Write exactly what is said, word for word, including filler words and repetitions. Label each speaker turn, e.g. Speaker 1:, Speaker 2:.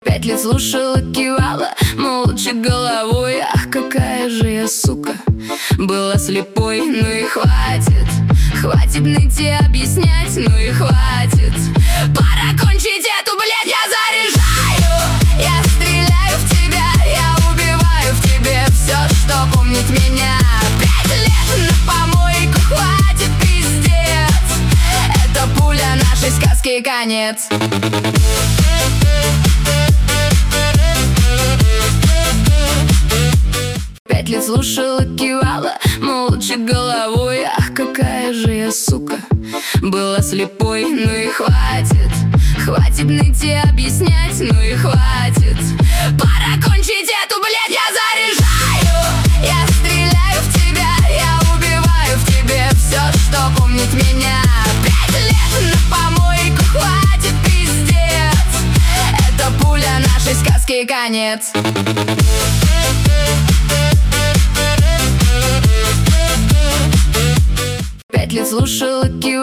Speaker 1: Пять лет слушала, кивала, молча головой. Ах, какая же я, сука, была слепой. Ну и хватит, хватит ныть и объяснять. Ну и хватит, пора кончить эту, блядь, я заряжаю. Я стреляю в тебя, я убиваю в тебе все, что помнит меня. Пять лет на помойку, хватит, пиздец. Это пуля нашей сказки, конец. Пять лет слушала, кивала, молча головой. Ах, какая же я, сука, была слепой. Ну и хватит, хватит ныть и объяснять. Ну и хватит, пора кончить эту, блядь, я заряжаю. Я стреляю в тебя, я убиваю в тебе все, что помнит меня. Пять лет на помойку, хватит, пиздец. Это пуля нашей сказки, конец. Пять лет слушала, кивала,